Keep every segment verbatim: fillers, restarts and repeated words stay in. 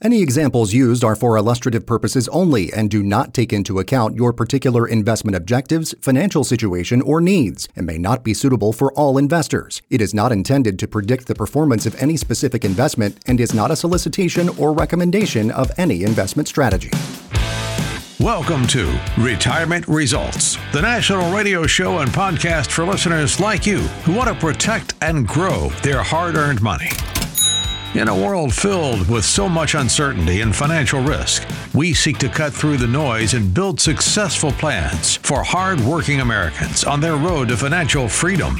Any examples used are for illustrative purposes only and do not take into account your particular investment objectives, financial situation, or needs, and may not be suitable for all investors. It is not intended to predict the performance of any specific investment and is not a solicitation or recommendation of any investment strategy. Welcome to Retirement Results, the national radio show and podcast for listeners like you who want to protect and grow their hard-earned money. In a world filled with so much uncertainty and financial risk, we seek to cut through the noise and build successful plans for hard-working Americans on their road to financial freedom.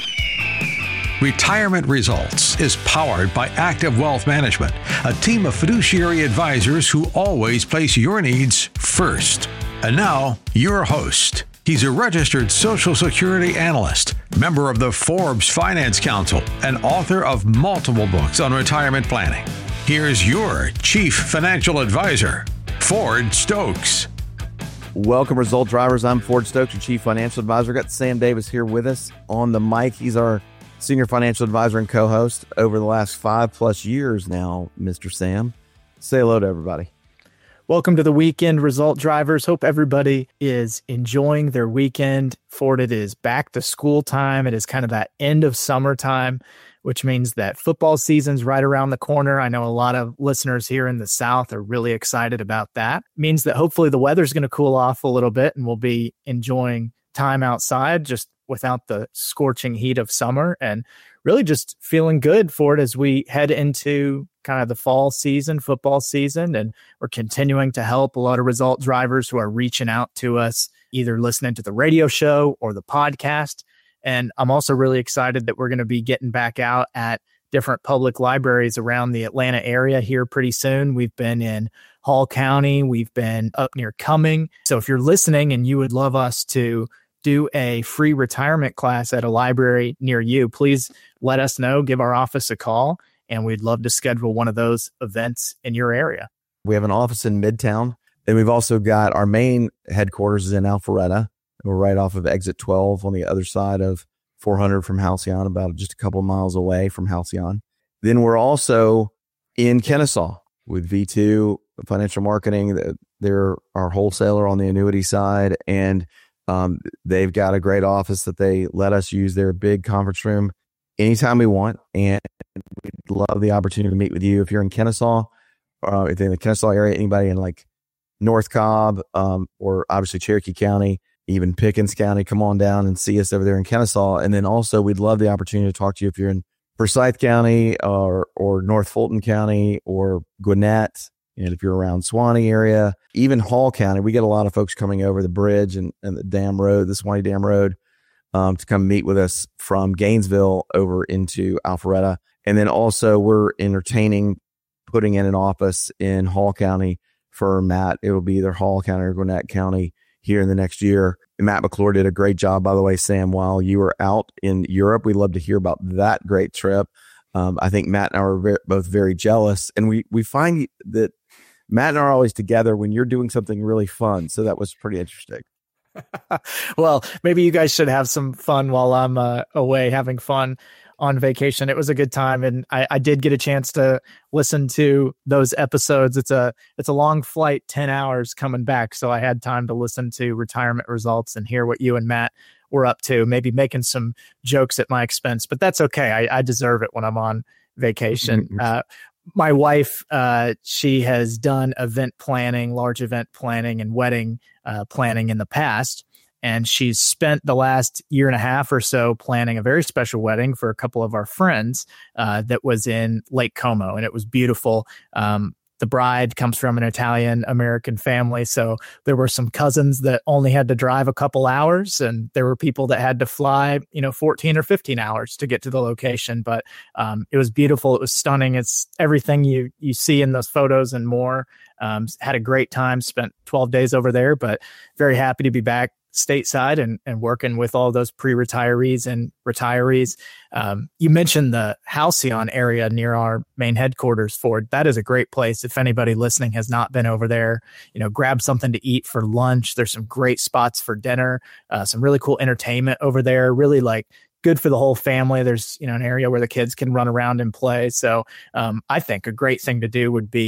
Retirement Results is powered by Active Wealth Management, a team of fiduciary advisors who always place your needs first. And now, your host. He's a registered Social Security analyst, member of the Forbes Finance Council, and author of multiple books on retirement planning. Here's your Chief Financial Advisor, Ford Stokes. Welcome, Result Drivers. I'm Ford Stokes, your Chief Financial Advisor. Got Sam Davis here with us on the mic. He's our Senior Financial Advisor and co-host over the last five plus years now, Mister Sam. Say hello to everybody. Welcome to the weekend, Result Drivers. Hope everybody is enjoying their weekend. Ford, it is back to school time. It is kind of that end of summertime, which means that football season's right around the corner. I know a lot of listeners here in the South are really excited about that. It means that hopefully the weather's going to cool off a little bit and we'll be enjoying time outside just without the scorching heat of summer, and really just feeling good for it as we head into kind of the fall season, football season. And we're continuing to help a lot of Result Drivers who are reaching out to us, either listening to the radio show or the podcast. And I'm also really excited that we're going to be getting back out at different public libraries around the Atlanta area here pretty soon. We've been in Hall County. We've been up near Cumming. So if you're listening and you would love us to do a free retirement class at a library near you, please let us know, give our office a call, and we'd love to schedule one of those events in your area. We have an office in Midtown, and we've also got our main headquarters is in Alpharetta. We're right off of exit twelve on the other side of four hundred from Halcyon, about just a couple miles away from Halcyon. Then we're also in Kennesaw with V two Financial Marketing. They're our wholesaler on the annuity side, and Um, they've got a great office that they let us use their big conference room anytime we want. And we'd love the opportunity to meet with you. If you're in Kennesaw, uh, if you're in the Kennesaw area, anybody in like North Cobb, um, or obviously Cherokee County, even Pickens County, come on down and see us over there in Kennesaw. And then also we'd love the opportunity to talk to you if you're in Forsyth County or, or North Fulton County or Gwinnett. And if you're around Swanee area, even Hall County, we get a lot of folks coming over the bridge and, and the Dam Road, the Swanee Dam Road, um, to come meet with us from Gainesville over into Alpharetta. And then also we're entertaining putting in an office in Hall County for Matt. It will be either Hall County or Gwinnett County here in the next year. And Matt McClure did a great job, by the way, Sam, while you were out in Europe. We'd love to hear about that great trip. Um, I think Matt and I were very, both very jealous. And we, we find that Matt and I are always together when you're doing something really fun. So that was pretty interesting. Well, maybe you guys should have some fun while I'm uh, away having fun on vacation. It was a good time. And I, I did get a chance to listen to those episodes. It's a, it's a long flight, ten hours coming back. So I had time to listen to Retirement Results and hear what you and Matt were up to, maybe making some jokes at my expense, but that's okay. I, I deserve it when I'm on vacation. Uh, My wife, uh, she has done event planning, large event planning and wedding uh, planning in the past. And she's spent the last year and a half or so planning a very special wedding for a couple of our friends uh, that was in Lake Como. And it was beautiful. Um, the bride comes from an Italian-American family. So there were some cousins that only had to drive a couple hours. And there were people that had to fly, you know, fourteen or fifteen hours to get to the location. But um, it was beautiful. It was stunning. It's everything you, you see in those photos and more. Um, had a great time, spent twelve days over there, but very happy to be back stateside and, and working with all those pre-retirees and retirees. Um, you mentioned the Halcyon area near our main headquarters, Ford. That is a great place. If anybody listening has not been over there, you know, grab something to eat for lunch. There's some great spots for dinner, uh, some really cool entertainment over there, really like good for the whole family. There's, you know, an area where the kids can run around and play. So um, I think a great thing to do would be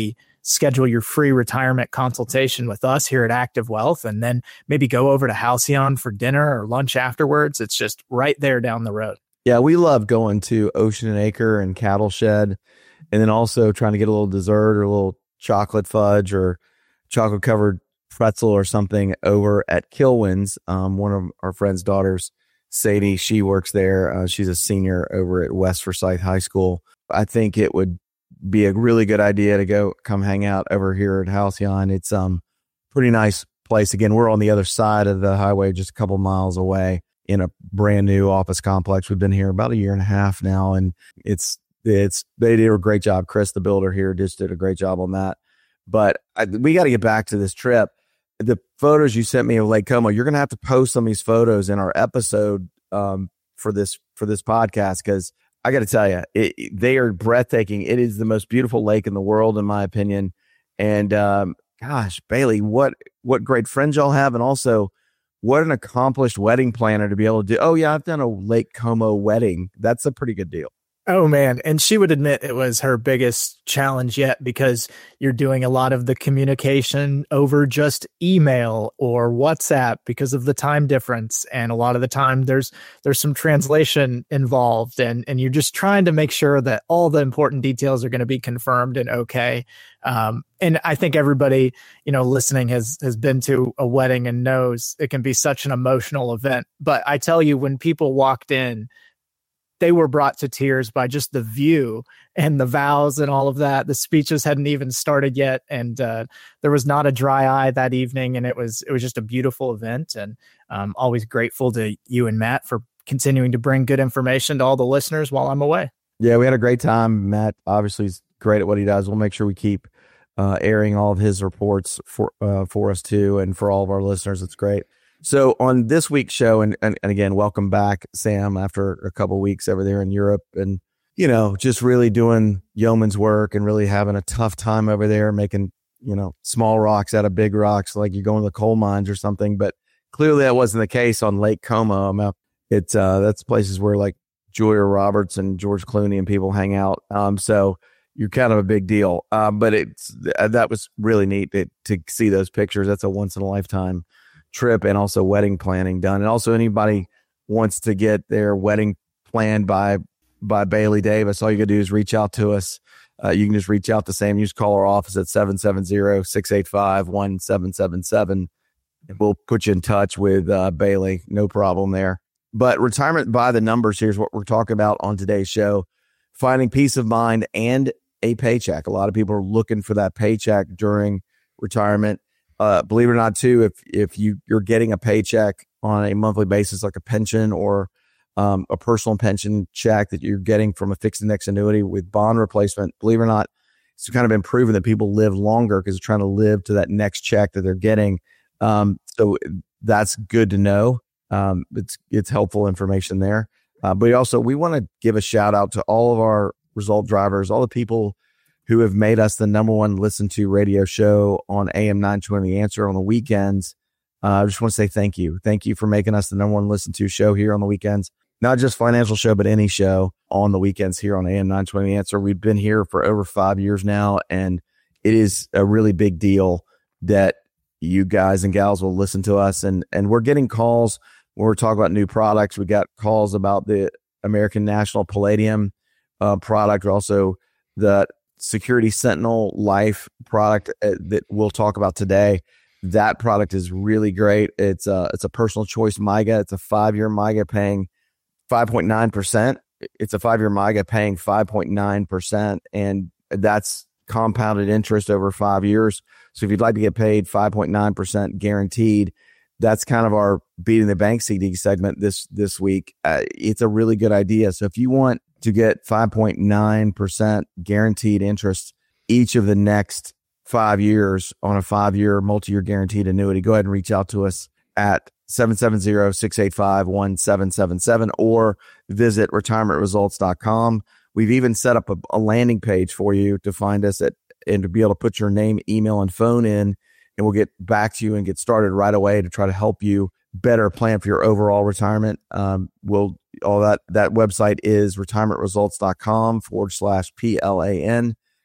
schedule your free retirement consultation with us here at Active Wealth, and then maybe go over to Halcyon for dinner or lunch afterwards. It's just right there down the road. Yeah, we love going to Ocean and Acre and Cattle Shed, and then also trying to get a little dessert or a little chocolate fudge or chocolate covered pretzel or something over at Kilwins. Um, one of our friend's daughters, Sadie, she works there. Uh, she's a senior over at West Forsyth High School. I think it would be a really good idea to go come hang out over here at Halcyon. It's um pretty nice place. Again, we're on the other side of the highway, just a couple miles away in a brand new office complex. We've been here about a year and a half now, and it's it's they did a great job. Chris, the builder here, just did a great job on that. But I, we got to get back to this trip. The photos you sent me of Lake Como, you're going to have to post some of these photos in our episode um, for this for this podcast, because I got to tell you, it, it, they are breathtaking. It is the most beautiful lake in the world, in my opinion. And um, gosh, Bailey, what what great friends y'all have, and also what an accomplished wedding planner to be able to do. Oh yeah, I've done a Lake Como wedding. That's a pretty good deal. Oh, man. And she would admit it was her biggest challenge yet, because you're doing a lot of the communication over just email or WhatsApp because of the time difference. And a lot of the time there's there's some translation involved, and, and you're just trying to make sure that all the important details are going to be confirmed and okay. Um, and I think everybody, you know, listening has has been to a wedding and knows it can be such an emotional event. But I tell you, when people walked in, they were brought to tears by just the view and the vows and all of that. The speeches hadn't even started yet, and uh, there was not a dry eye that evening. And it was it was just a beautiful event. And I'm always grateful to you and Matt for continuing to bring good information to all the listeners while I'm away. Yeah, we had a great time. Matt obviously is great at what he does. We'll make sure we keep uh, airing all of his reports for uh, for us too, and for all of our listeners. It's great. So on this week's show, and, and, and again, welcome back, Sam, after a couple of weeks over there in Europe, and, you know, just really doing yeoman's work and really having a tough time over there, making, you know, small rocks out of big rocks, like you're going to the coal mines or something. But clearly that wasn't the case on Lake Como. I'm out, it's, uh, that's places where like Julia Roberts and George Clooney and people hang out. Um, so you're kind of a big deal. Um, but it's, that was really neat to, to see those pictures. That's a once in a lifetime trip, and also wedding planning done. And also anybody wants to get their wedding planned by by Bailey Davis, all you gotta do is reach out to us. Uh, you can just reach out to Sam. You just call our office at seven seven zero, six eight five, one seven seven seven, and we'll put you in touch with uh, Bailey. No problem there. But retirement by the numbers, here's what we're talking about on today's show: finding peace of mind and a paycheck. A lot of people are looking for that paycheck during retirement. Uh, believe it or not, too, if if you, you're getting a paycheck on a monthly basis, like a pension or um, a personal pension check that you're getting from a fixed index annuity with bond replacement, believe it or not, it's kind of been proven that people live longer because they're trying to live to that next check that they're getting. Um, so that's good to know. Um, it's it's helpful information there. Uh, but also, we want to give a shout out to all of our result drivers, all the people who have made us the number one listened to radio show on A M nine twenty The Answer on the weekends. Uh, I just want to say thank you. Thank you for making us the number one listened to show here on the weekends. Not just financial show, but any show on the weekends here on A M nine twenty The Answer. We've been here for over five years now, and it is a really big deal that you guys and gals will listen to us. And, and we're getting calls when we're talking about new products. We got calls about the American National Palladium uh, product, also the Security Sentinel Life product uh, that we'll talk about today. That product is really great. It's a, it's a personal choice MYGA. It's a five-year MYGA paying five point nine percent. It's a five-year MYGA paying five point nine percent, and that's compounded interest over five years. So if you'd like to get paid five point nine percent guaranteed, that's kind of our Beating the Bank C D segment this this week. Uh, it's a really good idea. So if you want to get five point nine percent guaranteed interest each of the next five years on a five-year multi-year guaranteed annuity, go ahead and reach out to us at seven seven zero, six eight five, one seven seven seven or visit retirement results dot com. We've even set up a, a landing page for you to find us at and to be able to put your name, email, and phone in, and we'll get back to you and get started right away to try to help you better plan for your overall retirement. Um, we'll all that that website is retirement results dot com forward slash P L A N.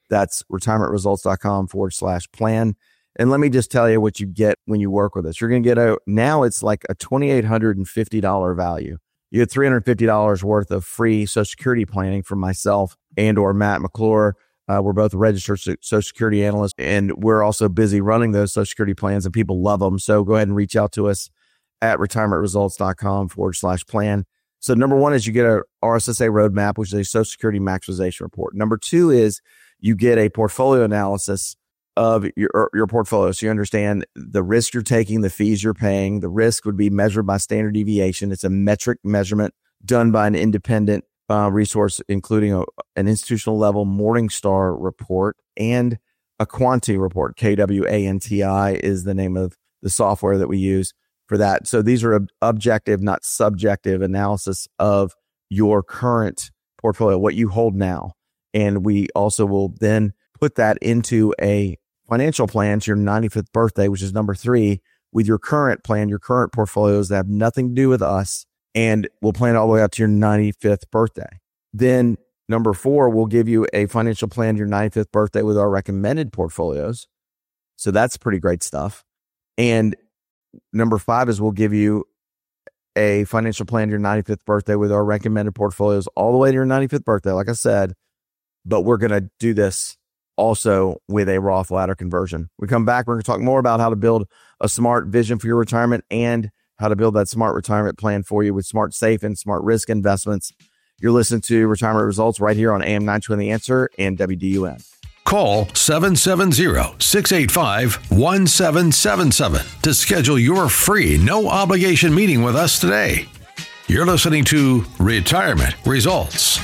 That's retirementresults.com forward slash plan. And let me just tell you what you get when you work with us. You're going to get a, now it's like a two thousand eight hundred fifty dollars value. You get three hundred fifty dollars worth of free Social Security planning from myself and or Matt McClure. Uh, we're both registered Social Security analysts, and we're also busy running those Social Security plans, and people love them. So go ahead and reach out to us at retirementresults.com forward slash plan. So number one is you get a R S S A roadmap, which is a Social Security maximization report. Number two is you get a portfolio analysis of your your portfolio. So you understand the risk you're taking, the fees you're paying. The risk would be measured by standard deviation. It's a metric measurement done by an independent uh, resource, including a, an institutional level Morningstar report and a Quanti report. K W A N T I is the name of the software that we use for that. So these are ob- objective, not subjective analysis of your current portfolio, what you hold now. And we also will then put that into a financial plan to your ninety-fifth birthday, which is number three, with your current plan, your current portfolios that have nothing to do with us. And we'll plan all the way out to your ninety-fifth birthday. Then number four, we'll give you a financial plan to your ninety-fifth birthday with our recommended portfolios. So that's pretty great stuff. And number five is we'll give you a financial plan to your ninety-fifth birthday with our recommended portfolios all the way to your ninety-fifth birthday, like I said. But we're going to do this also with a Roth ladder conversion. We come back, we're going to talk more about how to build a smart vision for your retirement and how to build that smart retirement plan for you with smart safe and smart risk investments. You're listening to Retirement Results right here on A M nine twenty The Answer and W D U N. Call seven seven zero, six eight five, one seven seven seven to schedule your free, no obligation meeting with us today. You're listening to Retirement Results.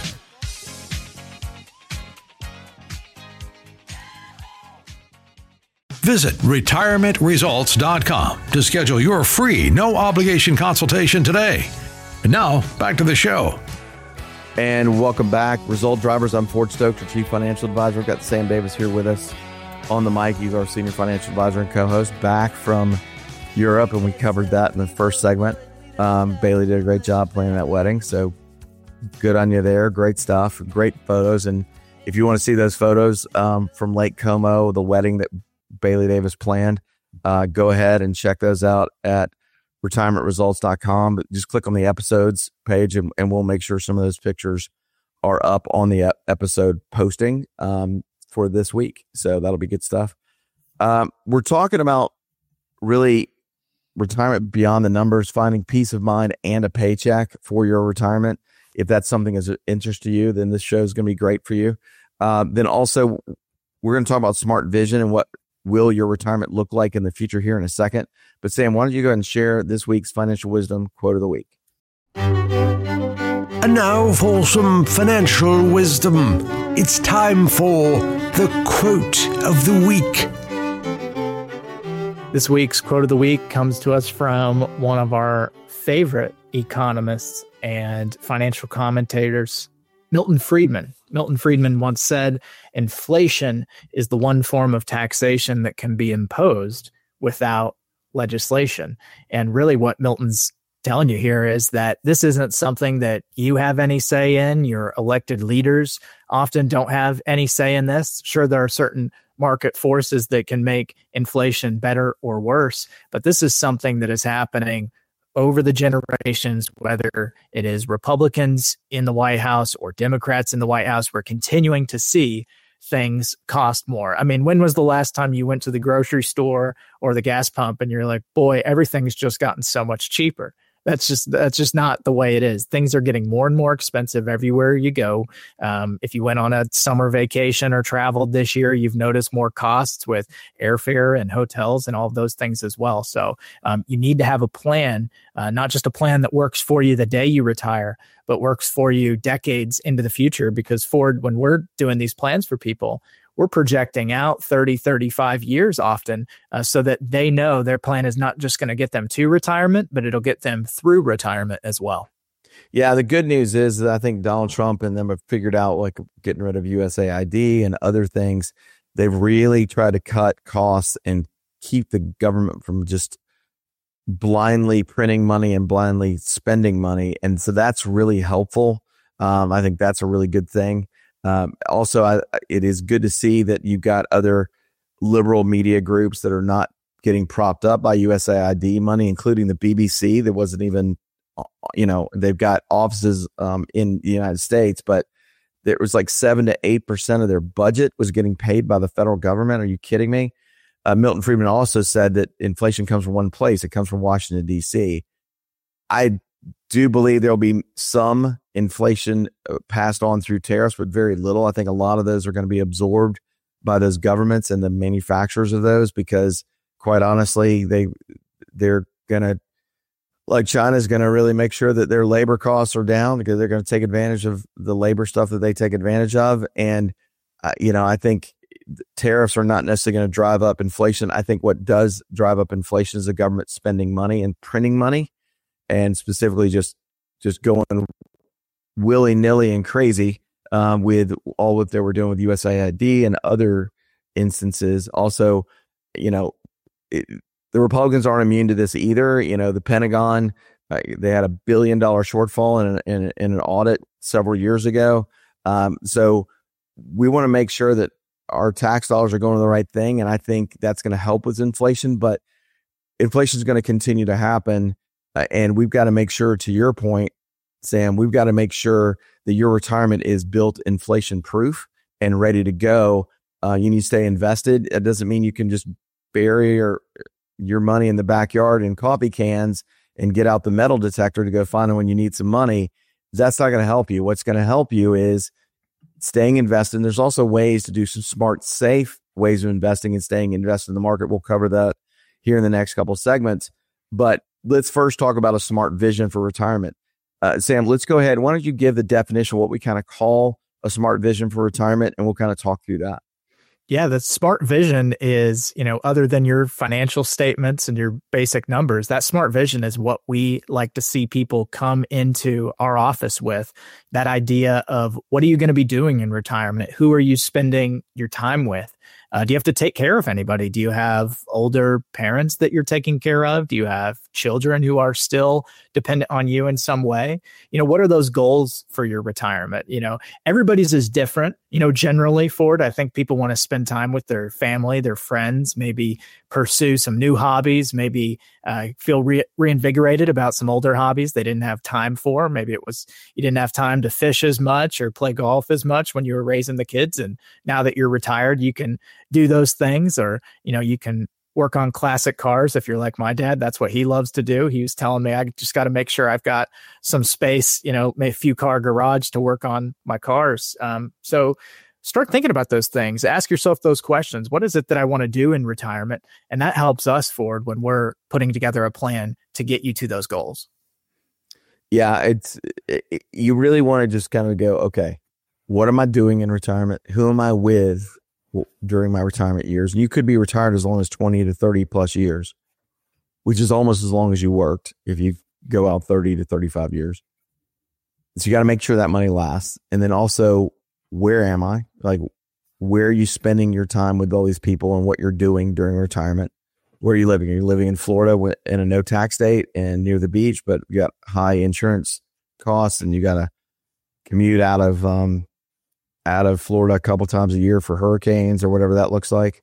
Visit retirement results dot com to schedule your free, no obligation consultation today. And now, back to the show. And welcome back, Result Drivers. I'm Ford Stokes, your Chief Financial Advisor. We've got Sam Davis here with us on the mic. He's our Senior Financial Advisor and co-host back from Europe, and we covered that in the first segment. Um, Bailey did a great job planning that wedding, so good on you there. Great stuff, great photos. And if you want to see those photos um, from Lake Como, the wedding that Bailey Davis planned, uh, go ahead and check those out at retirement results dot com. But just click on the episodes page and, and we'll make sure some of those pictures are up on the ep- episode posting um, for this week. So that'll be good stuff. Um, we're talking about really retirement beyond the numbers, finding peace of mind and a paycheck for your retirement. If that's something that's of interest to you, then this show is going to be great for you. Uh, then also, we're going to talk about smart vision and what will your retirement look like in the future here in a second. But Sam, why don't you go ahead and share this week's financial wisdom quote of the week? And now for some financial wisdom. It's time for the quote of the week. This week's quote of the week comes to us from one of our favorite economists and financial commentators, Milton Friedman. Milton Friedman once said, inflation is the one form of taxation that can be imposed without legislation. And really what Milton's telling you here is that this isn't something that you have any say in. Your elected leaders often don't have any say in this. Sure, there are certain market forces that can make inflation better or worse, but this is something that is happening over the generations, whether it is Republicans in the White House or Democrats in the White House. We're continuing to see things cost more. I mean, when was the last time you went to the grocery store or the gas pump and you're like, boy, everything's just gotten so much cheaper? That's just that's just not the way it is. Things are getting more and more expensive everywhere you go. Um, if you went on a summer vacation or traveled this year, you've noticed more costs with airfare and hotels and all of those things as well. So um, you need to have a plan, uh, not just a plan that works for you the day you retire, but works for you decades into the future. Because Ford, when we're doing these plans for people, we're projecting out thirty, thirty-five years often uh, so that they know their plan is not just going to get them to retirement, but it'll get them through retirement as well. Yeah, the good news is that I think Donald Trump and them have figured out, like getting rid of U S A I D and other things. They've really tried to cut costs and keep the government from just blindly printing money and blindly spending money. And so that's really helpful. Um, I think that's a really good thing. Um, also, I, it is good to see that you've got other liberal media groups that are not getting propped up by U S A I D money, including the B B C. That wasn't even, you know, they've got offices um, in the United States, but there was like seven to eight percent of their budget was getting paid by the federal government. Are you kidding me? Uh, Milton Friedman also said that inflation comes from one place. It comes from Washington, D C. I do believe there'll be some inflation passed on through tariffs, but very little. I think a lot of those are going to be absorbed by those governments and the manufacturers of those, because quite honestly, they, they're going to, like China's going to really make sure that their labor costs are down, because they're going to take advantage of the labor stuff that they take advantage of. And, uh, you know, I think tariffs are not necessarily going to drive up inflation. I think what does drive up inflation is the government spending money and printing money, and specifically just, just going willy nilly and crazy um, with all what they were doing with U S A I D and other instances. Also, you know, it, the Republicans aren't immune to this either. You know, the Pentagon, uh, they had a billion dollar shortfall in, in, in an audit several years ago. Um, so we want to make sure that our tax dollars are going to the right thing. And I think that's going to help with inflation, but inflation is going to continue to happen. Uh, and we've got to make sure, to your point, Sam, we've got to make sure that your retirement is built inflation proof and ready to go. Uh, you need to stay invested. It doesn't mean you can just bury your, your money in the backyard in coffee cans and get out the metal detector to go find it when you need some money. That's not going to help you. What's going to help you is staying invested. And there's also ways to do some smart, safe ways of investing and staying invested in the market. We'll cover that here in the next couple of segments. But let's first talk about a smart vision for retirement. Uh, Sam, let's go ahead. Why don't you give the definition of what we kind of call a smart vision for retirement, and we'll kind of talk through that. Yeah, the smart vision is, you know, other than your financial statements and your basic numbers, that smart vision is what we like to see people come into our office with. That idea of, what are you going to be doing in retirement? Who are you spending your time with? Uh, do you have to take care of anybody? Do you have older parents that you're taking care of? Do you have children who are still dependent on you in some way? You know, what are those goals for your retirement? You know, everybody's is different. You know, generally, Ford, I think people want to spend time with their family, their friends, maybe pursue some new hobbies, maybe uh, feel re- reinvigorated about some older hobbies they didn't have time for. Maybe it was you didn't have time to fish as much or play golf as much when you were raising the kids. And now that you're retired, you can do those things, or, you know, you can work on classic cars. If you're like my dad, that's what he loves to do. He was telling me, I just got to make sure I've got some space, you know, a few car garage to work on my cars. Um, so start thinking about those things. Ask yourself those questions. What is it that I want to do in retirement? And that helps us, Ford, when we're putting together a plan to get you to those goals. Yeah, it's it, you really want to just kind of go, okay, what am I doing in retirement? Who am I with during my retirement years? And you could be retired as long as twenty to thirty plus years, which is almost as long as you worked if you go out thirty to thirty-five years. So you got to make sure that money lasts. And then also, where am I? Like, where are you spending your time with all these people, and what you're doing during retirement? Where are you living? Are you living in Florida in a no tax state and near the beach, but you got high insurance costs and you got to commute out of, um, out of Florida a couple times a year for hurricanes or whatever that looks like?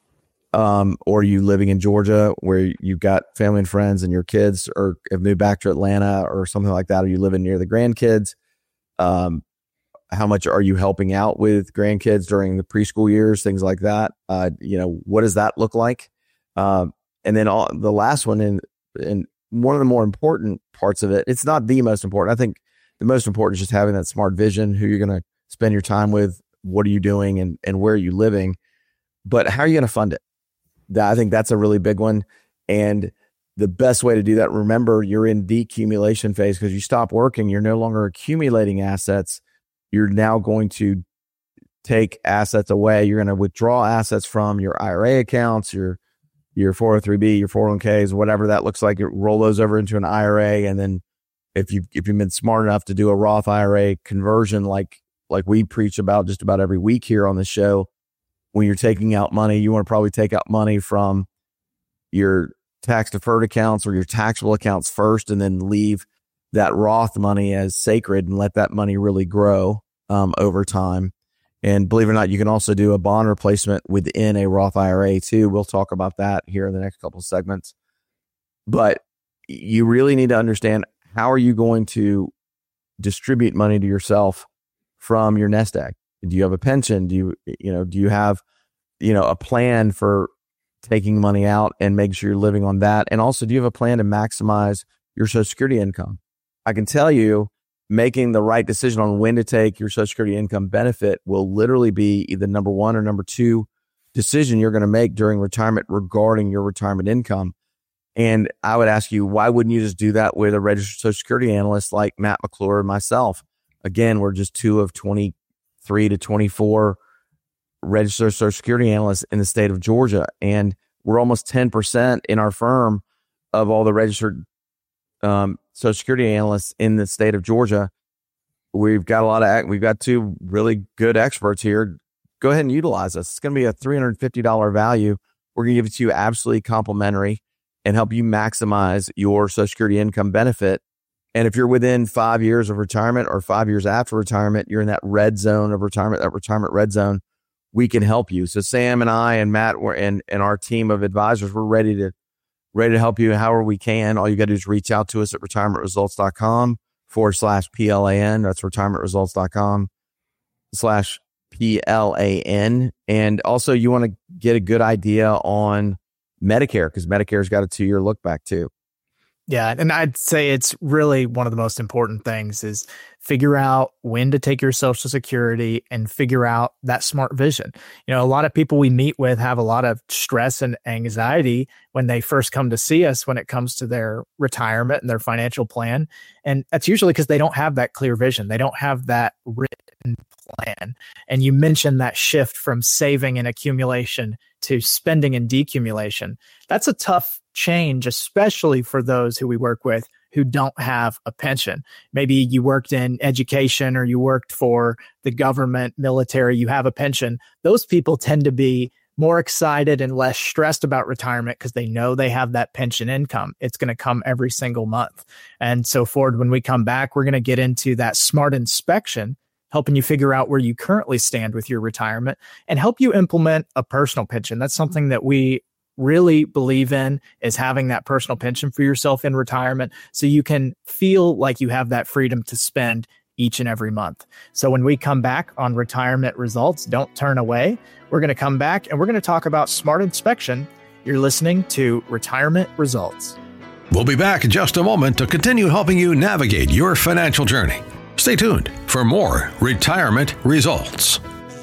Um, or are you living in Georgia where you've got family and friends and your kids or have moved back to Atlanta or something like that? Are you living near the grandkids? Um, how much are you helping out with grandkids during the preschool years, things like that? Uh, you know, what does that look like? Um, and then all, the last one, and, and one of the more important parts of it, it's not the most important. I think the most important is just having that smart vision, who you're going to spend your time with, what are you doing, and, and where are you living, but how are you going to fund it? That, I think that's a really big one. And the best way to do that, remember, you're in decumulation phase, because you stop working, you're no longer accumulating assets. You're now going to take assets away. You're going to withdraw assets from your I R A accounts, your your four oh three B, your four oh one Ks, whatever that looks like. You roll those over into an I R A, and then if you if you've been smart enough to do a Roth I R A conversion, like like we preach about just about every week here on the show, when you're taking out money, you want to probably take out money from your tax deferred accounts or your taxable accounts first, and then leave that Roth money as sacred and let that money really grow um, over time. And believe it or not, you can also do a bond replacement within a Roth I R A too. We'll talk about that here in the next couple of segments. But you really need to understand, how are you going to distribute money to yourself from your nest egg? Do you have a pension? Do you, you know, do you have, you know, a plan for taking money out and making sure you're living on that? And also, do you have a plan to maximize your Social Security income? I can tell you, making the right decision on when to take your Social Security income benefit will literally be either number one or number two decision you're going to make during retirement regarding your retirement income. And I would ask you, why wouldn't you just do that with a registered Social Security analyst like Matt McClure and myself? Again, we're just two of twenty-three to twenty-four registered Social Security analysts in the state of Georgia. And we're almost ten percent in our firm of all the registered um, Social Security analysts in the state of Georgia. We've got a lot of, we've got two really good experts here. Go ahead and utilize us. It's going to be a three hundred fifty dollars value. We're going to give it to you absolutely complimentary and help you maximize your Social Security income benefit. And if you're within five years of retirement or five years after retirement, you're in that red zone of retirement, that retirement red zone, we can help you. So Sam and I and Matt were, and, and our team of advisors, we're ready to ready to help you however we can. All you got to do is reach out to us at retirementresults.com forward slash PLAN. That's retirementresults.com slash PLAN. And also, you want to get a good idea on Medicare, because Medicare's got a two-year look back too. Yeah. And I'd say it's really one of the most important things is figure out when to take your Social Security and figure out that smart vision. You know, a lot of people we meet with have a lot of stress and anxiety when they first come to see us when it comes to their retirement and their financial plan. And that's usually because they don't have that clear vision. They don't have that written plan. And you mentioned that shift from saving and accumulation to spending and decumulation. That's a tough change, especially for those who we work with who don't have a pension. Maybe you worked in education or you worked for the government, military, you have a pension. Those people tend to be more excited and less stressed about retirement because they know they have that pension income. It's going to come every single month. And so Ford, when we come back, we're going to get into that smart inspection, helping you figure out where you currently stand with your retirement and help you implement a personal pension. That's something that we really believe in, is having that personal pension for yourself in retirement so you can feel like you have that freedom to spend each and every month. So when we come back on Retirement Results, don't turn away. We're going to come back and we're going to talk about smart inspection. You're listening to Retirement Results. We'll be back in just a moment to continue helping you navigate your financial journey. Stay tuned for more Retirement Results.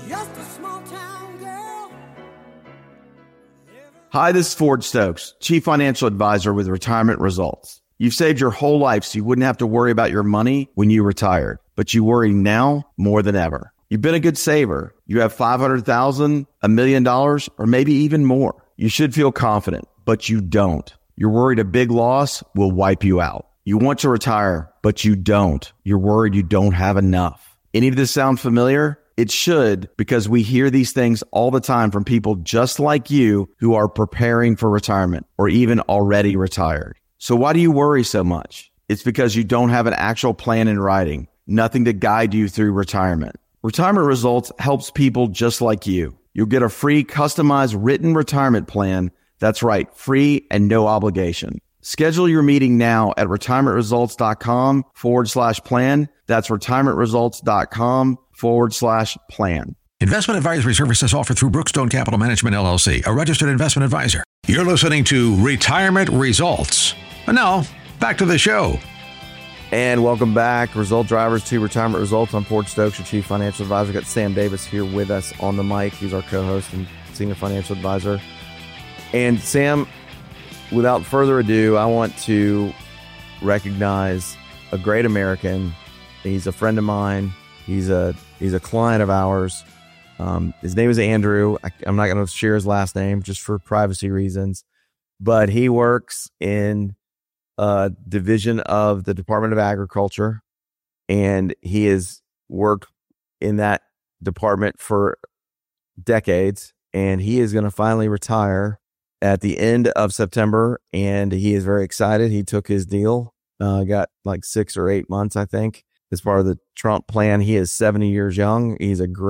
Hi, this is Ford Stokes, Chief Financial Advisor with Retirement Results. You've saved your whole life so you wouldn't have to worry about your money when you retired, but you worry now more than ever. You've been a good saver. You have five hundred thousand dollars, a million dollars, or maybe even more. You should feel confident, but you don't. You're worried a big loss will wipe you out. You want to retire, but you don't. You're worried you don't have enough. Any of this sound familiar? It should, because we hear these things all the time from people just like you who are preparing for retirement or even already retired. So why do you worry so much? It's because you don't have an actual plan in writing, nothing to guide you through retirement. Retirement Results helps people just like you. You'll get a free customized written retirement plan. That's right, free and no obligation. Schedule your meeting now at retirementresults.com forward slash plan. That's retirementresults.com forward slash plan. Investment advisory services offered through Brookstone Capital Management, L L C, a registered investment advisor. You're listening to Retirement Results. And now, back to the show. And welcome back, Result Drivers to Retirement Results. I'm Ford Stokes, your Chief Financial Advisor. Got Sam Davis here with us on the mic. He's our co-host and Senior Financial Advisor. And Sam, without further ado, I want to recognize a great American. He's a friend of mine. He's a he's a client of ours. Um, his name is Andrew. I, I'm not going to share his last name just for privacy reasons, but he works in a division of the Department of Agriculture, and he has worked in that department for decades, and he is going to finally retire at the end of September, and he is very excited. He took his deal, uh, got like six or eight months, I think, as part of the Trump plan. He is seventy years young. He's a great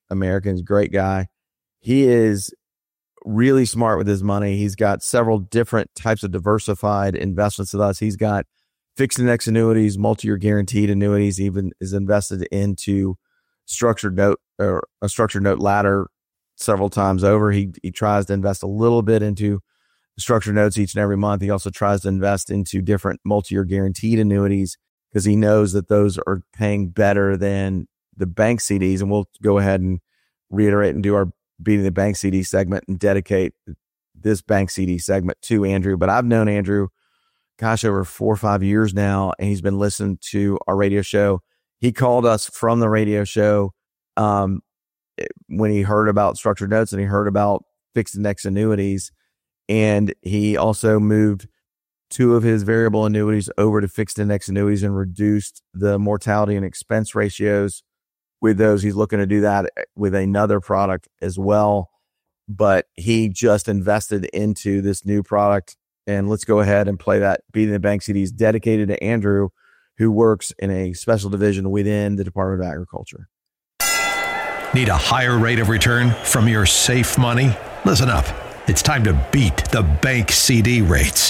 American. He's a great guy. He is really smart with his money. He's got several different types of diversified investments with us. He's got fixed index annuities, multi-year guaranteed annuities, even is invested into structured note or a structured note ladder several times over. He he tries to invest a little bit into structured notes each and every month. He also tries to invest into different multi-year guaranteed annuities because he knows that those are paying better than the bank C Ds. And we'll go ahead and reiterate and do our Beating the Bank C D segment and dedicate this bank C D segment to Andrew. But I've known Andrew, gosh, over four or five years now, and he's been listening to our radio show. He called us from the radio show um, when he heard about structured notes and he heard about fixed index annuities. And he also moved two of his variable annuities over to fixed index annuities and reduced the mortality and expense ratios with those. He's looking to do that with another product as well. But he just invested into this new product. And let's go ahead and play that Beating the Bank C Ds dedicated to Andrew, who works in a special division within the Department of Agriculture. Need a higher rate of return from your safe money? Listen up. It's time to beat the bank C D rates.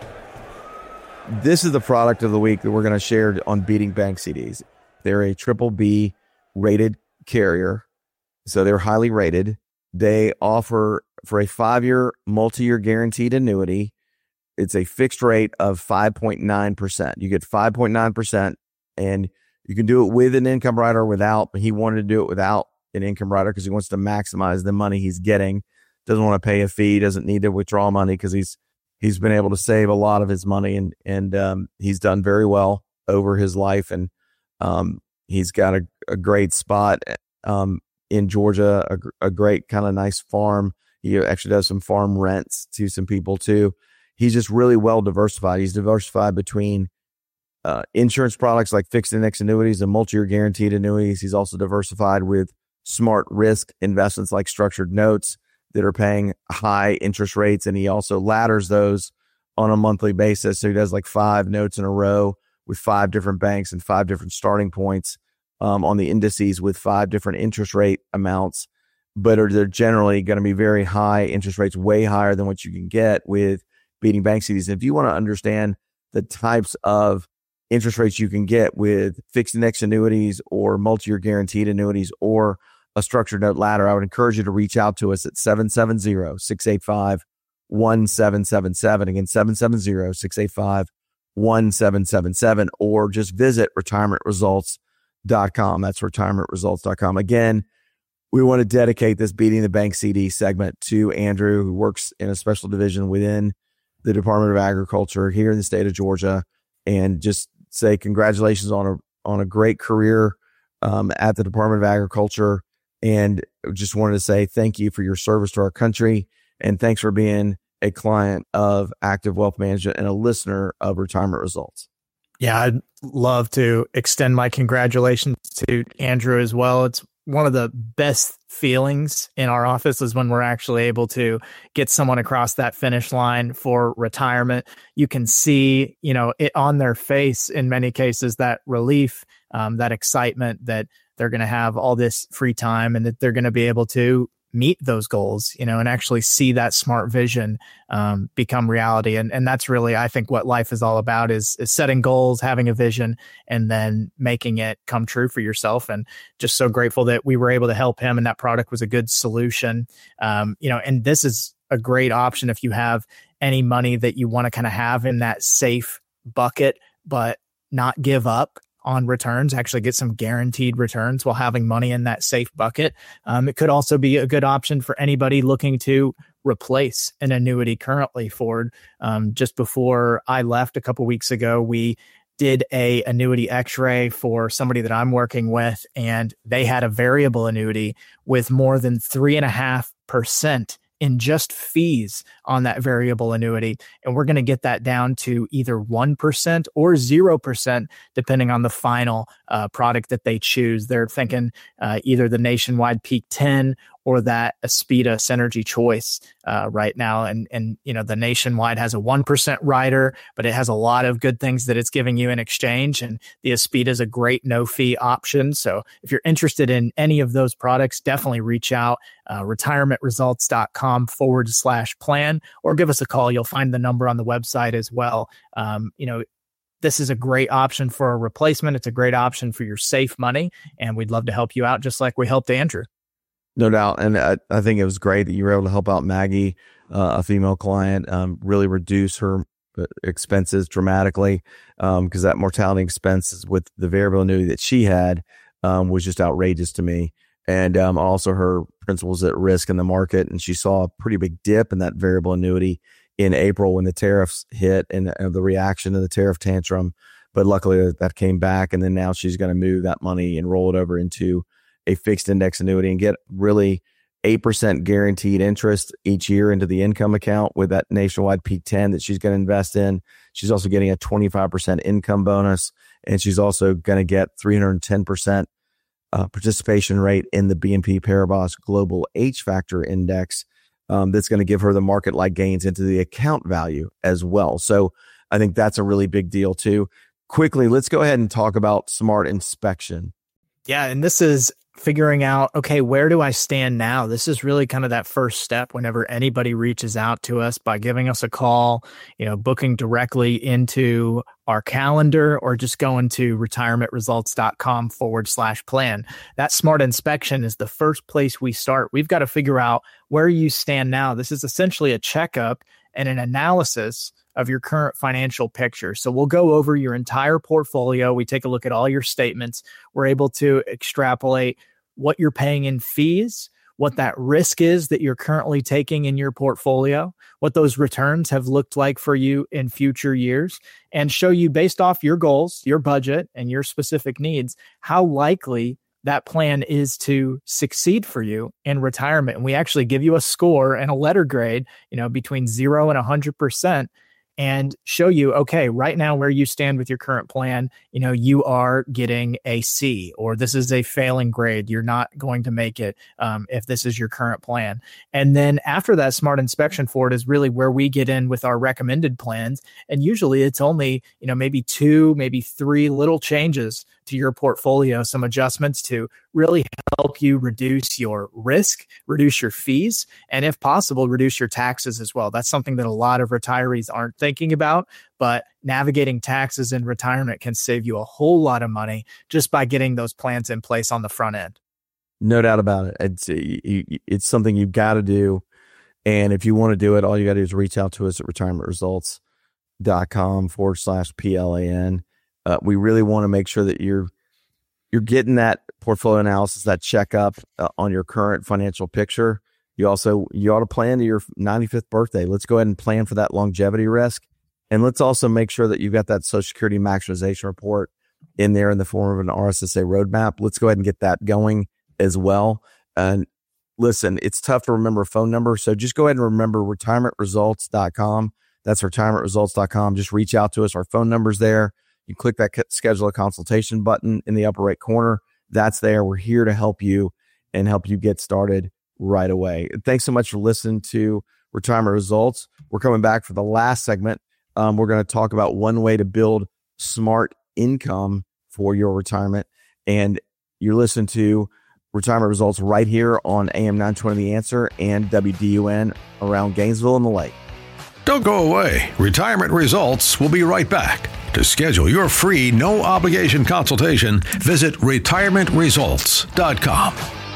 This is the product of the week that we're going to share on Beating Bank C Ds. They're a triple B rated carrier, so they're highly rated. They offer for a five-year multi-year guaranteed annuity. It's a fixed rate of five point nine percent. You get five point nine percent, and you can do it with an income rider or without. But he wanted to do it without an income rider because he wants to maximize the money he's getting. Doesn't want to pay a fee, doesn't need to withdraw money because he's he's been able to save a lot of his money, and and um, he's done very well over his life. And um, he's got a, a great spot um, in Georgia, a, a great kind of nice farm. He actually does some farm rents to some people too. He's just really well diversified. He's diversified between uh, insurance products like fixed index annuities and multi-year guaranteed annuities. He's also diversified with smart risk investments like structured notes that are paying high interest rates. And he also ladders those on a monthly basis. So he does like five notes in a row with five different banks and five different starting points um, on the indices with five different interest rate amounts. But are they're generally going to be very high interest rates, way higher than what you can get with Beating Bank C Ds. And if you want to understand the types of interest rates you can get with fixed index annuities or multi-year guaranteed annuities or a structured note ladder, I would encourage you to reach out to us at seven seven zero, six eight five, one seven seven seven. Again, seven seven zero, six eight five, one seven seven seven, or just visit retirement results dot com. That's retirement results dot com. Again, we want to dedicate this Beating the Bank C D segment to Andrew, who works in a special division within the Department of Agriculture here in the state of Georgia, and just say congratulations on a on a great career um, at the Department of Agriculture. And just wanted to say thank you for your service to our country, and thanks for being a client of Active Wealth Management and a listener of Retirement Results. Yeah, I'd love to extend my congratulations to Andrew as well. It's one of the best feelings in our office is when we're actually able to get someone across that finish line for retirement. You can see, you know, it on their face in many cases, that relief, um, that excitement that they're going to have all this free time and that they're going to be able to meet those goals, you know, and actually see that smart vision um, become reality. And and that's really, I think, what life is all about is, is setting goals, having a vision, and then making it come true for yourself. And just so grateful that we were able to help him, and that product was a good solution. Um, you know, and this is a great option if you have any money that you want to kind of have in that safe bucket, but not give up on returns, actually get some guaranteed returns while having money in that safe bucket. Um, it could also be a good option for anybody looking to replace an annuity currently. Ford, um, just before I left a couple weeks ago, we did a annuity x-ray for somebody that I'm working with, and they had a variable annuity with more than three and a half percent in just fees on that variable annuity. And we're going to get that down to either one percent or zero percent, depending on the final uh, product that they choose. They're thinking uh, either the Nationwide Peak ten or that Aspida Synergy Choice uh, right now. And, and, you know, the Nationwide has a one percent rider, but it has a lot of good things that it's giving you in exchange. And the Aspida is a great no-fee option. So if you're interested in any of those products, definitely reach out, uh, retirementresults.com forward slash plan, or give us a call. You'll find the number on the website as well. Um, you know, this is a great option for a replacement. It's a great option for your safe money, and we'd love to help you out just like we helped Andrew. No doubt. And I, I think it was great that you were able to help out Maggie, uh, a female client, um, really reduce her expenses dramatically, because um, that mortality expenses with the variable annuity that she had um, was just outrageous to me. And um, also her principal's at risk in the market, and she saw a pretty big dip in that variable annuity in April when the tariffs hit and uh, the reaction to the tariff tantrum. But luckily that came back, and then now she's going to move that money and roll it over into a fixed index annuity and get really eight percent guaranteed interest each year into the income account with that Nationwide Peak ten that she's going to invest in. She's also getting a twenty-five percent income bonus, and she's also going to get three hundred ten percent uh, participation rate in the B N P Paribas Global H Factor Index. Um, that's going to give her the market-like gains into the account value as well. So I think that's a really big deal too. Quickly, let's go ahead and talk about Smart Inspection. Yeah, and this is figuring out, okay, where do I stand now? This is really kind of that first step whenever anybody reaches out to us by giving us a call, you know, booking directly into our calendar, or just going to retirementresults.com forward slash plan. That Smart Inspection is the first place we start. We've got to figure out where you stand now. This is essentially a checkup and an analysis of your current financial picture. So we'll go over your entire portfolio. We take a look at all your statements. We're able to extrapolate what you're paying in fees, what that risk is that you're currently taking in your portfolio, what those returns have looked like for you in future years, and show you, based off your goals, your budget, and your specific needs, how likely that plan is to succeed for you in retirement. And we actually give you a score and a letter grade, you know, between zero and one hundred percent, and show you, okay, right now where you stand with your current plan, you know, you are getting a C, or this is a failing grade. You're not going to make it um, if this is your current plan. And then after that Smart Inspection for it is really where we get in with our recommended plans. And usually it's only, you know, maybe two, maybe three little changes to your portfolio, some adjustments to really help you reduce your risk, reduce your fees, and if possible, reduce your taxes as well. That's something that a lot of retirees aren't thinking about, but navigating taxes in retirement can save you a whole lot of money just by getting those plans in place on the front end. No doubt about it. It's, it's something you've got to do. And if you want to do it, all you got to do is reach out to us at retirementresults.com forward slash PLAN. Uh, we really want to make sure that you're you're getting that portfolio analysis, that checkup uh, on your current financial picture. You also you ought to plan to your ninety-fifth birthday. Let's go ahead and plan for that longevity risk, and let's also make sure that you've got that Social Security maximization report in there in the form of an R S S A roadmap. Let's go ahead and get that going as well. And listen, it's tough to remember a phone number, so just go ahead and remember retirement results dot com. That's retirement results dot com. Just reach out to us. Our phone number's there. You click that schedule a consultation button in the upper right corner. That's there. We're here to help you and help you get started right away. Thanks so much for listening to Retirement Results. We're coming back for the last segment. Um, we're going to talk about one way to build smart income for your retirement. And you're listening to Retirement Results right here on A M nine twenty The Answer and W D U N around Gainesville and the Lake. Don't go away. Retirement Results will be right back. To schedule your free, no-obligation consultation, visit retirement results dot com.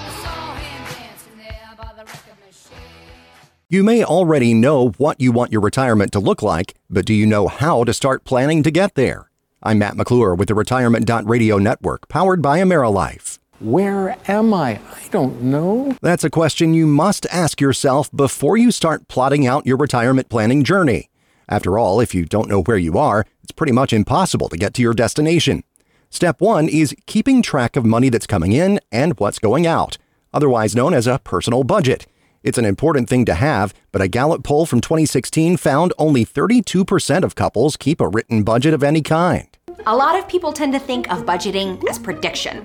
You may already know what you want your retirement to look like, but do you know how to start planning to get there? I'm Matt McClure with the Retirement Radio Network, powered by AmeriLife. Where am I? I don't know. That's a question you must ask yourself before you start plotting out your retirement planning journey. After all, if you don't know where you are, it's pretty much impossible to get to your destination. Step one is keeping track of money that's coming in and what's going out, otherwise known as a personal budget. It's an important thing to have, but a Gallup poll from twenty sixteen found only thirty-two percent of couples keep a written budget of any kind. A lot of people tend to think of budgeting as prediction.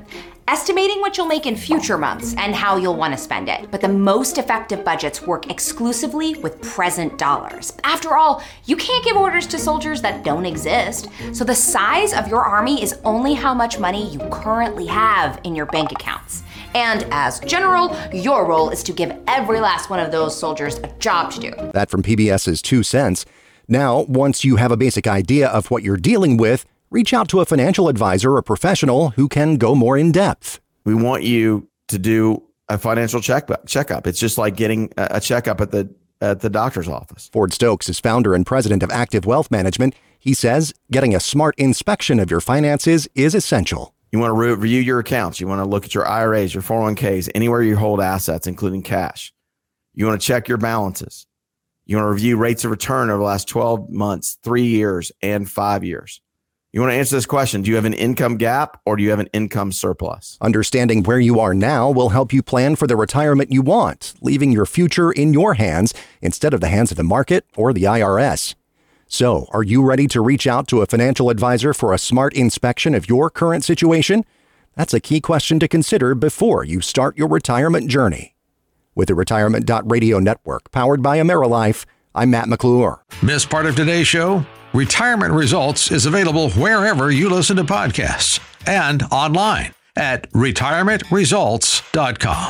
estimating what you'll make in future months and how you'll want to spend it. But the most effective budgets work exclusively with present dollars. After all, you can't give orders to soldiers that don't exist. So the size of your army is only how much money you currently have in your bank accounts. And as general, your role is to give every last one of those soldiers a job to do. That from PBS's Two Cents. Now, once you have a basic idea of what you're dealing with, reach out to a financial advisor or professional who can go more in depth. We want you to do a financial check checkup. It's just like getting a checkup at the at the doctor's office. Ford Stokes is founder and president of Active Wealth Management. He says getting a smart inspection of your finances is essential. You want to re- review your accounts. You want to look at your I R As, your four oh one k's, anywhere you hold assets, including cash. You want to check your balances. You want to review rates of return over the last twelve months, three years, and five years. You want to answer this question. Do you have an income gap or do you have an income surplus? Understanding where you are now will help you plan for the retirement you want, leaving your future in your hands instead of the hands of the market or the I R S. So, are you ready to reach out to a financial advisor for a smart inspection of your current situation? That's a key question to consider before you start your retirement journey. With the Retirement Radio Network, powered by AmeriLife, I'm Matt McClure. Miss part of today's show? Retirement Results is available wherever you listen to podcasts and online at retirement results dot com.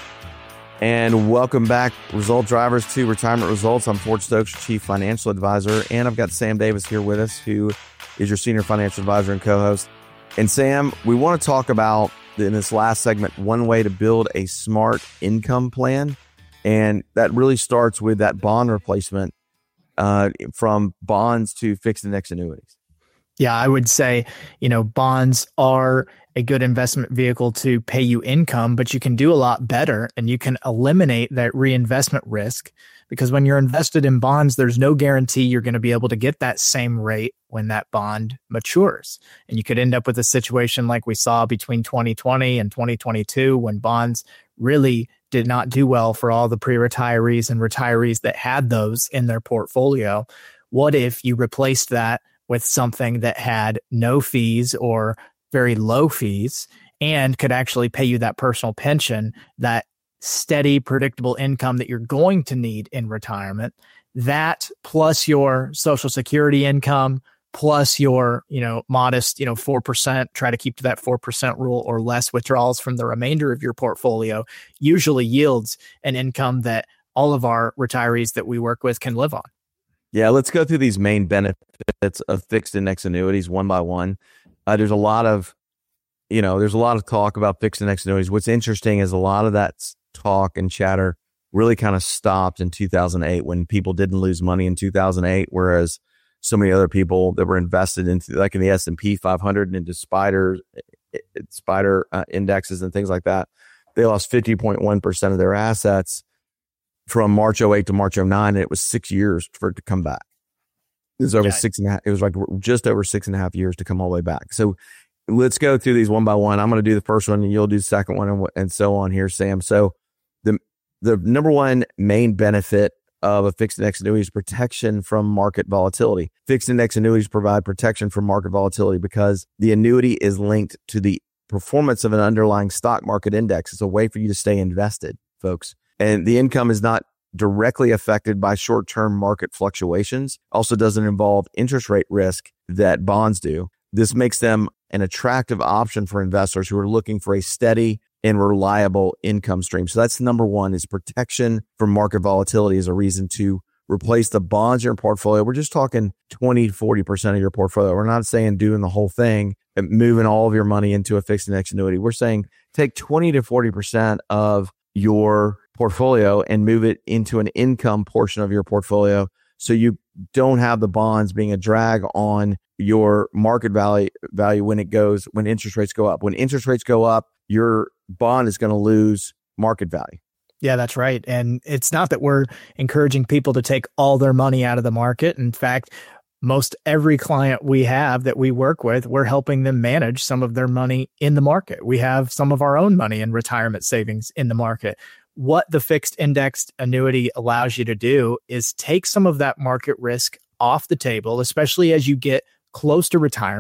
And welcome back, result drivers, to Retirement Results. I'm Ford Stokes, Chief Financial Advisor, and I've got Sam Davis here with us, who is your Senior Financial Advisor and co-host. And Sam, we want to talk about, in this last segment, one way to build a smart income plan. And that really starts with that bond replacement uh, from bonds to fixed index annuities. Yeah, I would say, you know, bonds are a good investment vehicle to pay you income, but you can do a lot better and you can eliminate that reinvestment risk, because when you're invested in bonds, there's no guarantee you're going to be able to get that same rate when that bond matures. And you could end up with a situation like we saw between twenty twenty and twenty twenty-two, when bonds really did not do well for all the pre-retirees and retirees that had those in their portfolio. What if you replaced that with something that had no fees or very low fees and could actually pay you that personal pension, that steady, predictable income that you're going to need in retirement? That plus your Social Security income, plus your, you know, modest, you know, four percent, try to keep to that four percent rule or less withdrawals from the remainder of your portfolio, usually yields an income that all of our retirees that we work with can live on. Yeah, let's go through these main benefits of fixed index annuities one by one. Uh, there's a lot of, you know, there's a lot of talk about fixed index annuities. What's interesting is a lot of that talk and chatter really kind of stopped in two thousand eight, when people didn't lose money in two thousand eight, whereas so many other people that were invested into, like in the S and P five hundred and into spider, spider uh, indexes and things like that, they lost fifty point one percent of their assets from March oh eight to March oh nine, and it was six years for it to come back. It was over yeah. six and a half. It was like just over six and a half years to come all the way back. So let's go through these one by one. I'm going to do the first one and you'll do the second one, and, and so on here, Sam. So the, the number one main benefit of a fixed index annuity is protection from market volatility. Fixed index annuities provide protection from market volatility because the annuity is linked to the performance of an underlying stock market index. It's a way for you to stay invested, folks. And the income is not directly affected by short-term market fluctuations. Also doesn't involve interest rate risk that bonds do. This makes them an attractive option for investors who are looking for a steady and reliable income stream. So that's number one, is protection from market volatility is a reason to replace the bonds in your portfolio. We're just talking twenty to forty percent of your portfolio. We're not saying doing the whole thing and moving all of your money into a fixed index annuity. We're saying take twenty to forty percent of your portfolio and move it into an income portion of your portfolio, so you don't have the bonds being a drag on your market value value when it goes, when interest rates go up. When interest rates go up, your bond is going to lose market value. Yeah, that's right. And it's not that we're encouraging people to take all their money out of the market. In fact, most every client we have that we work with, we're helping them manage some of their money in the market. We have some of our own money in retirement savings in the market. What the fixed indexed annuity allows you to do is take some of that market risk off the table, especially as you get close to retirement.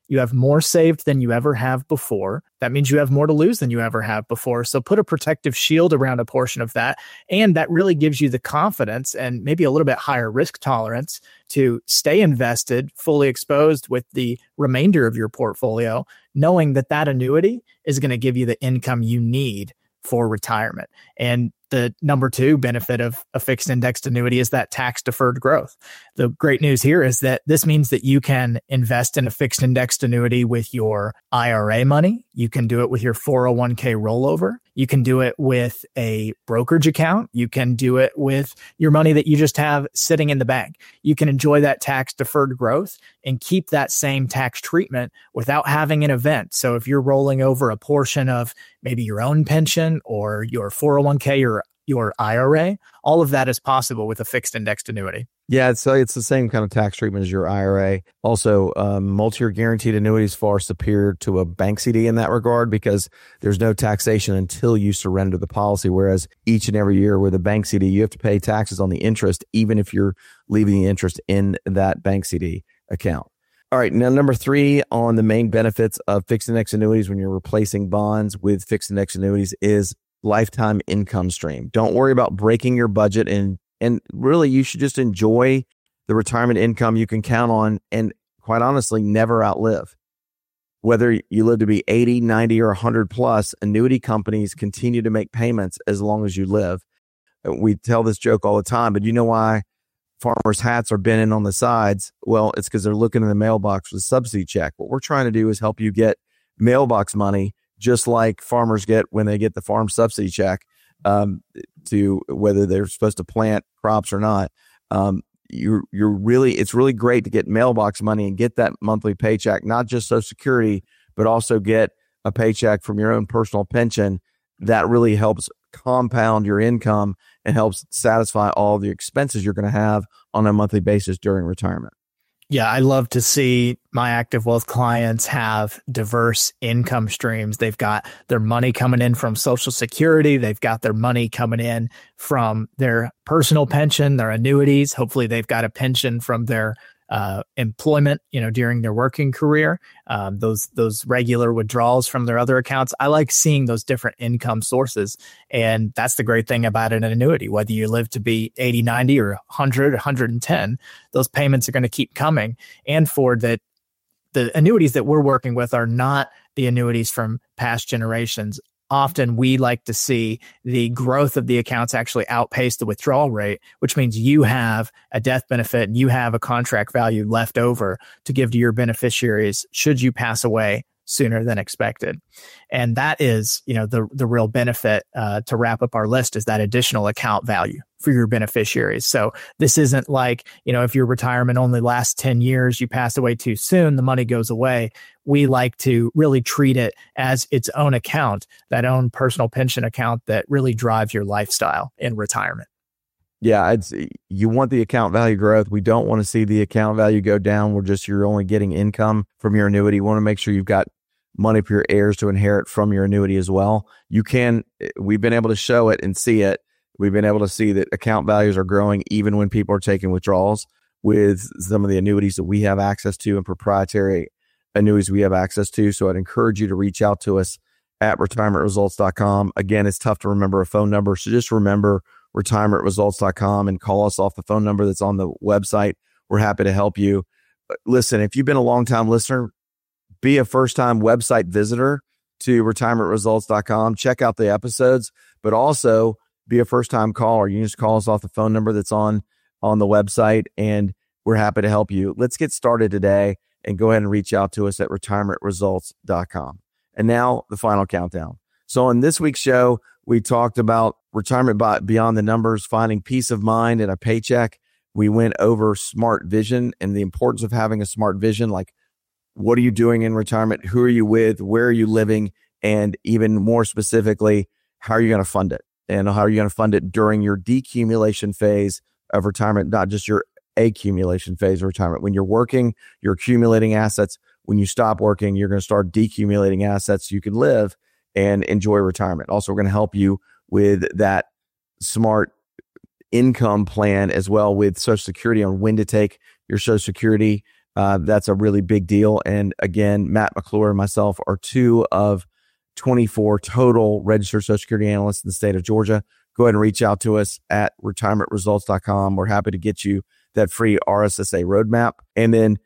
You have more saved than you ever have before. That means you have more to lose than you ever have before. So put a protective shield around a portion of that. And that really gives you the confidence and maybe a little bit higher risk tolerance to stay invested, fully exposed with the remainder of your portfolio, knowing that that annuity is going to give you the income you need for retirement. And the number two benefit of a fixed indexed annuity is that tax deferred growth. The great news here is that this means that you can invest in a fixed indexed annuity with your I R A money. You can do it with your four oh one k rollover. You can do it with a brokerage account. You can do it with your money that you just have sitting in the bank. You can enjoy that tax deferred growth and keep that same tax treatment without having an event. So if you're rolling over a portion of maybe your own pension or your four oh one k or your I R A, all of that is possible with a fixed indexed annuity. Yeah, it's it's the same kind of tax treatment as your I R A. Also, um, multi-year guaranteed annuity is far superior to a bank C D in that regard because there's no taxation until you surrender the policy. Whereas each and every year with a bank C D, you have to pay taxes on the interest, even if you're leaving the interest in that bank C D account. All right, now number three on the main benefits of fixed index annuities when you're replacing bonds with fixed index annuities is lifetime income stream. Don't worry about breaking your budget, and and really you should just enjoy the retirement income you can count on and quite honestly never outlive. Whether you live to be eighty, ninety, or one hundred plus, annuity companies continue to make payments as long as you live. We tell this joke all the time, but you know why farmers' hats are bending on the sides? Well, it's because they're looking in the mailbox for the subsidy check. What we're trying to do is help you get mailbox money just like farmers get when they get the farm subsidy check, um, to whether they're supposed to plant crops or not. Um, you're, you're really, it's really great to get mailbox money and get that monthly paycheck, not just Social Security, but also get a paycheck from your own personal pension. That really helps compound your income and helps satisfy all the expenses you're going to have on a monthly basis during retirement. Yeah, I love to see my active wealth clients have diverse income streams. They've got their money coming in from Social Security. They've got their money coming in from their personal pension, their annuities. Hopefully they've got a pension from their uh, employment, you know, during their working career, um, those, those regular withdrawals from their other accounts. I like seeing those different income sources. And that's the great thing about an annuity. Whether you live to be eighty, ninety, or one hundred, one hundred ten, those payments are going to keep coming. And for that, the annuities that we're working with are not the annuities from past generations. Often we like to see the growth of the accounts actually outpace the withdrawal rate, which means you have a death benefit and you have a contract value left over to give to your beneficiaries should you pass away sooner than expected. And that is, you know, the the real benefit uh, to wrap up our list is that additional account value for your beneficiaries. So this isn't like, you know, if your retirement only lasts ten years, you pass away too soon, the money goes away. We like to really treat it as its own account, that own personal pension account that really drives your lifestyle in retirement. Yeah, it's, you want the account value growth. We don't want to see the account value go down. We're just, you're only getting income from your annuity. You want to make sure you've got money for your heirs to inherit from your annuity as well. You can, we've been able to show it and see it. We've been able to see that account values are growing even when people are taking withdrawals with some of the annuities that we have access to and proprietary annuities we have access to. So I'd encourage you to reach out to us at retirement results dot com. Again, it's tough to remember a phone number. So just remember retirement results dot com and call us off the phone number that's on the website. We're happy to help you. Listen, if you've been a long-time listener, be a first-time website visitor to retirement results dot com. Check out the episodes, but also be a first-time caller. You can just call us off the phone number that's on, on the website, and we're happy to help you. Let's get started today and go ahead and reach out to us at retirement results dot com. And now the final countdown. So on this week's show, we talked about retirement beyond the numbers, finding peace of mind and a paycheck. We went over smart vision and the importance of having a smart vision. Like, what are you doing in retirement? Who are you with? Where are you living? And even more specifically, how are you going to fund it? And how are you going to fund it during your decumulation phase of retirement, not just your accumulation phase of retirement. When you're working, you're accumulating assets. When you stop working, you're going to start decumulating assets so you can live and enjoy retirement. Also, we're going to help you with that smart income plan as well with Social Security on when to take your Social Security Uh, that's a really big deal. And again, Matt McClure and myself are two of twenty-four total registered Social Security analysts in the state of Georgia. Go ahead and reach out to us at retirement results dot com. We're happy to get you that free R S S A roadmap. And then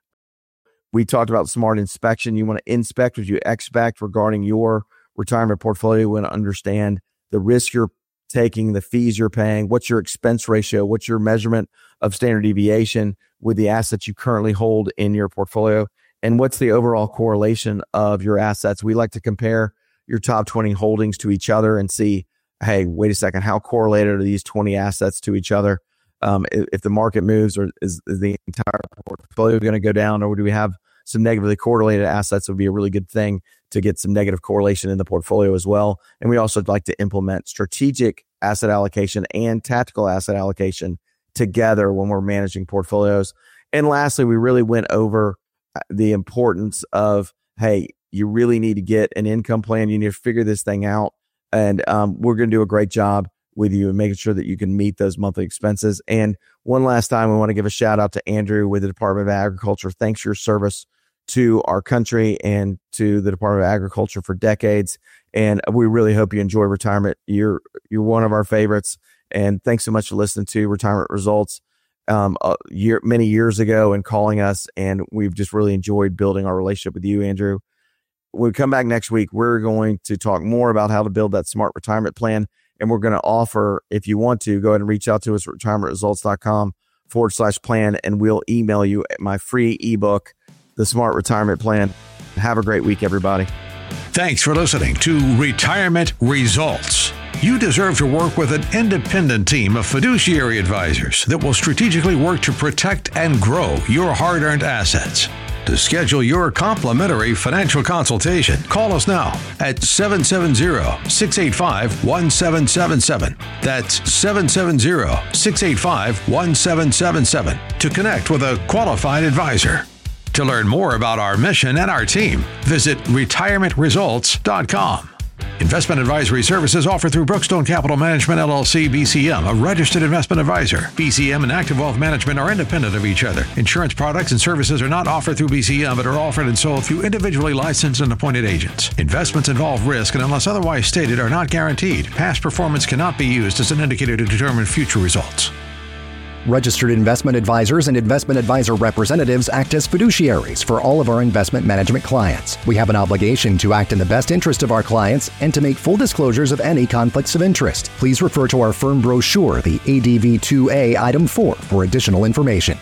we talked about smart inspection. You want to inspect what you expect regarding your retirement portfolio. You want to understand the risk you're taking, the fees you're paying, what's your expense ratio, what's your measurement of standard deviation with the assets you currently hold in your portfolio, and what's the overall correlation of your assets. We like to compare your top twenty holdings to each other and see, hey, wait a second, how correlated are these twenty assets to each other? Um, if, if the market moves, or is, is the entire portfolio going to go down, or do we have some negatively correlated assets? Would be a really good thing to get some negative correlation in the portfolio as well. And we also like to implement strategic asset allocation and tactical asset allocation together when we're managing portfolios. And lastly, we really went over the importance of, hey, you really need to get an income plan. You need to figure this thing out. And um, we're going to do a great job with you and making sure that you can meet those monthly expenses. And one last time, we want to give a shout out to Andrew with the Department of Agriculture. Thanks for your service to our country and to the Department of Agriculture for decades. And we really hope you enjoy retirement. You're you're one of our favorites. And thanks so much for listening to Retirement Results um, a year, many years ago and calling us. And we've just really enjoyed building our relationship with you, Andrew. When we come back next week, we're going to talk more about how to build that smart retirement plan. And we're going to offer, if you want to, go ahead and reach out to us at retirement results dot com forward slash plan, and we'll email you my free ebook, The Smart Retirement Plan. Have a great week, everybody. Thanks for listening to Retirement Results. You deserve to work with an independent team of fiduciary advisors that will strategically work to protect and grow your hard-earned assets. To schedule your complimentary financial consultation, call us now at seven seven zero, six eight five, one seven seven seven. That's seven seven zero, six eight five, one seven seven seven to connect with a qualified advisor. To learn more about our mission and our team, visit retirement results dot com. Investment advisory services offered through Brookstone Capital Management, L L C, B C M, a registered investment advisor. B C M and Active Wealth Management are independent of each other. Insurance products and services are not offered through B C M, but are offered and sold through individually licensed and appointed agents. Investments involve risk and, unless otherwise stated, are not guaranteed. Past performance cannot be used as an indicator to determine future results. Registered investment advisors and investment advisor representatives act as fiduciaries for all of our investment management clients. We have an obligation to act in the best interest of our clients and to make full disclosures of any conflicts of interest. Please refer to our firm brochure, the A D V two A Item four, for additional information.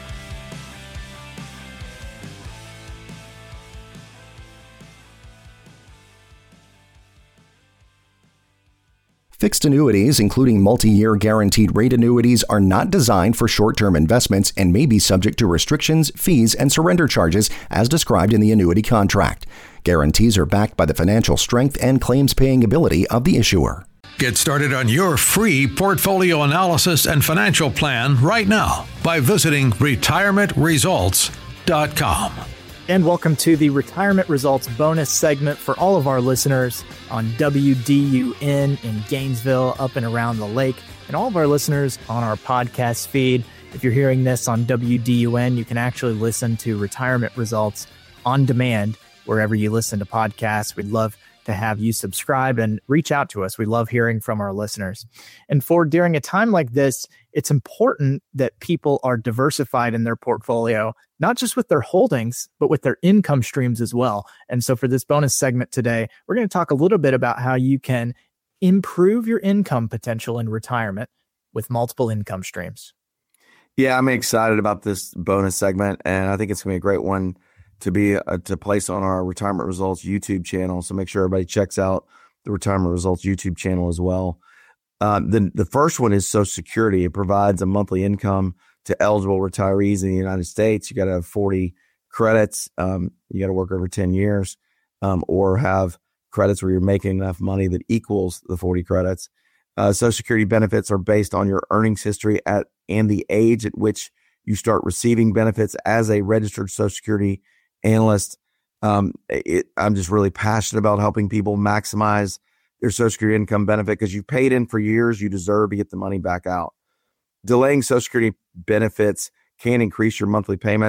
Fixed annuities, including multi-year guaranteed rate annuities, are not designed for short-term investments and may be subject to restrictions, fees, and surrender charges as described in the annuity contract. Guarantees are backed by the financial strength and claims-paying ability of the issuer. Get started on your free portfolio analysis and financial plan right now by visiting retirement results dot com. And welcome to the Retirement Results bonus segment for all of our listeners on W D U N in Gainesville, up and around the lake, and all of our listeners on our podcast feed. If you're hearing this on W D U N, you can actually listen to Retirement Results on demand wherever you listen to podcasts. We'd love to have you subscribe and reach out to us. We love hearing from our listeners. And for during a time like this, it's important that people are diversified in their portfolio, not just with their holdings, but with their income streams as well. And so for this bonus segment today, we're going to talk a little bit about how you can improve your income potential in retirement with multiple income streams. Yeah, I'm excited about this bonus segment, and I think it's going to be a great one to be uh, to place on our Retirement Results YouTube channel. So make sure everybody checks out the Retirement Results YouTube channel as well. Uh, the, the first one is Social Security. It provides a monthly income to eligible retirees in the United States. You got to have forty credits. Um, you got to work over ten years um, or have credits where you're making enough money that equals the forty credits. Uh, Social Security benefits are based on your earnings history at and the age at which you start receiving benefits as a registered Social Security analyst. Um, it, I'm just really passionate about helping people maximize their Social Security income benefit because you've paid in for years. You deserve to get the money back out. Delaying Social Security benefits can increase your monthly payments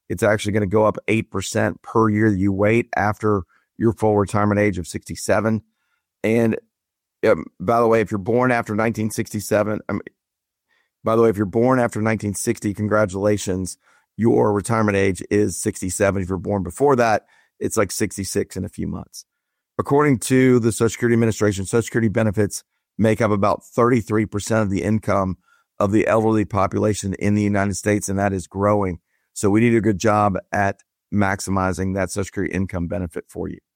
It's actually going to go up eight percent per year that you wait after your full retirement age of sixty-seven. And um, by the way, if you're born after nineteen sixty-seven, I mean, by the way, if you're born after nineteen sixty, congratulations, your retirement age is sixty-seven. If you're born before that, it's like sixty-six in a few months. According to the Social Security Administration, Social Security benefits make up about thirty-three percent of the income of the elderly population in the United States, and that is growing. So we need a good job at maximizing that Social Security income benefit for you.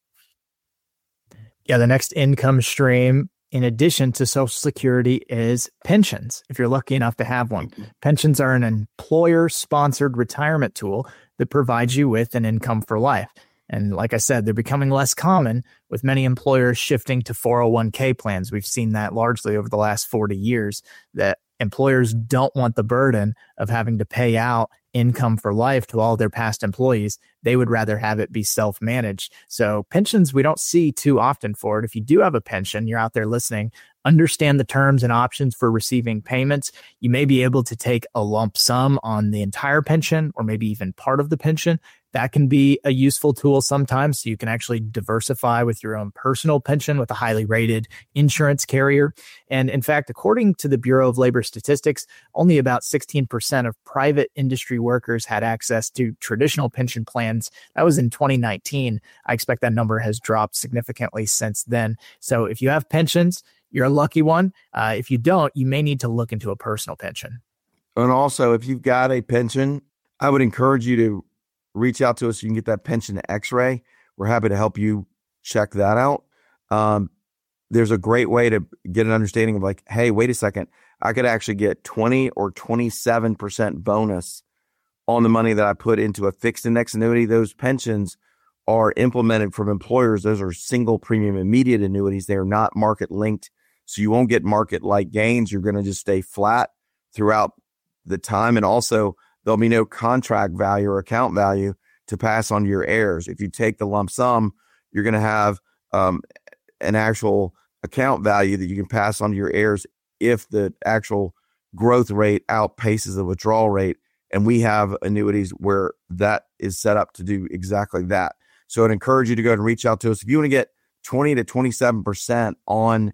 Yeah, the next income stream, in addition to Social Security, is pensions, if you're lucky enough to have one. Pensions are an employer-sponsored retirement tool that provides you with an income for life. And like I said, they're becoming less common, with many employers shifting to four oh one k plans. We've seen that largely over the last forty years, that employers don't want the burden of having to pay out income for life to all their past employees. They would rather have it be self-managed. So pensions, we don't see too often for it. If you do have a pension, you're out there listening, understand the terms and options for receiving payments. You may be able to take a lump sum on the entire pension, or maybe even part of the pension. That can be a useful tool sometimes, so you can actually diversify with your own personal pension with a highly rated insurance carrier. And in fact, according to the Bureau of Labor Statistics, only about sixteen percent of private industry workers had access to traditional pension plans. That was in twenty nineteen. I expect that number has dropped significantly since then. So if you have pensions, you're a lucky one. Uh, if you don't, you may need to look into a personal pension. And also, if you've got a pension, I would encourage you to reach out to us so you can get that pension x-ray. We're happy to help you check that out. Um, there's a great way to get an understanding of like, hey, wait a second, I could actually get twenty or twenty-seven percent bonus on the money that I put into a fixed index annuity. Those pensions are implemented from employers. Those are single premium immediate annuities. They are not market linked. So you won't get market like gains. You're going to just stay flat throughout the time. And also, there'll be no contract value or account value to pass on to your heirs. If you take the lump sum, you're going to have um, an actual account value that you can pass on to your heirs if the actual growth rate outpaces the withdrawal rate. And we have annuities where that is set up to do exactly that. So I'd encourage you to go and reach out to us. If you want to get twenty to twenty-seven percent on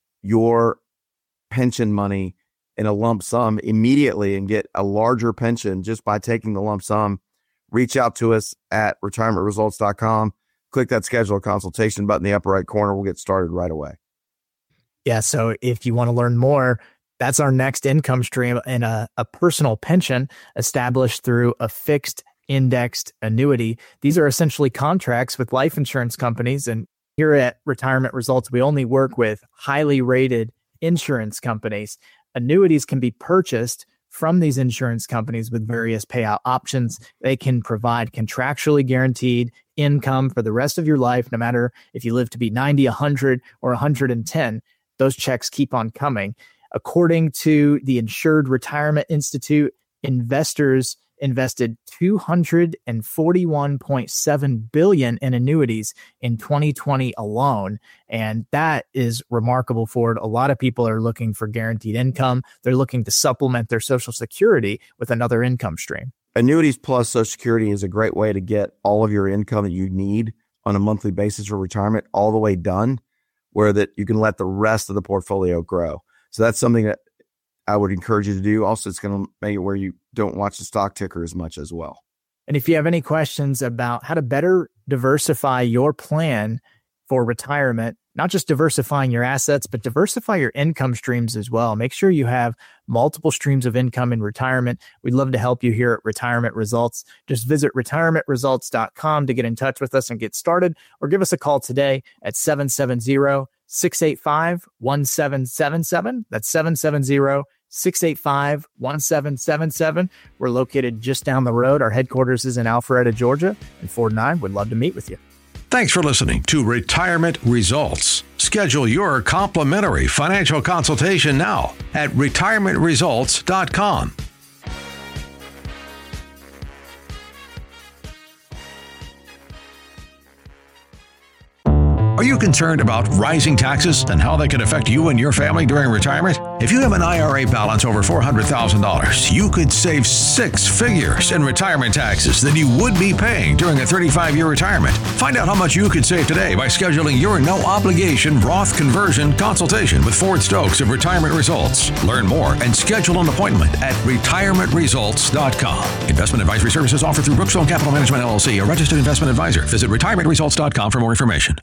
your pension money in a lump sum immediately and get a larger pension just by taking the lump sum, reach out to us at retirement results dot com. Click that schedule a consultation button in the upper right corner. We'll get started right away. Yeah. So if you want to learn more, that's our next income stream, in a, a personal pension established through a fixed indexed annuity. These are essentially contracts with life insurance companies. And here at Retirement Results, we only work with highly rated insurance companies. Annuities can be purchased from these insurance companies with various payout options. They can provide contractually guaranteed income for the rest of your life, no matter if you live to be ninety, one hundred, or one hundred ten. Those checks keep on coming. According to the Insured Retirement Institute, investors invested two hundred forty-one point seven billion dollars in annuities in twenty twenty alone. And that is remarkable for it. A lot of people are looking for guaranteed income. They're looking to supplement their Social Security with another income stream. Annuities plus Social Security is a great way to get all of your income that you need on a monthly basis for retirement all the way done, where that you can let the rest of the portfolio grow. So that's something that I would encourage you to do. Also, it's going to make it where you don't watch the stock ticker as much as well. And if you have any questions about how to better diversify your plan for retirement, not just diversifying your assets, but diversify your income streams as well. Make sure you have multiple streams of income in retirement. We'd love to help you here at Retirement Results. Just visit retirement results dot com to get in touch with us and get started, or give us a call today at seven seven zero, six eight five, one seven seven seven. That's seven seven zero, six eight five, one seven seven seven. We're located just down the road. Our headquarters is in Alpharetta, Georgia, and Ford and I would love to meet with you. Thanks for listening to Retirement Results. Schedule your complimentary financial consultation now at retirement results dot com. Are you concerned about rising taxes and how they can affect you and your family during retirement? If you have an I R A balance over four hundred thousand dollars, you could save six figures in retirement taxes that you would be paying during a thirty-five year retirement. Find out how much you could save today by scheduling your no-obligation Roth conversion consultation with Ford Stokes of Retirement Results. Learn more and schedule an appointment at retirement results dot com. Investment advisory services offered through Brookstone Capital Management, L L C, a registered investment advisor. Visit retirement results dot com for more information.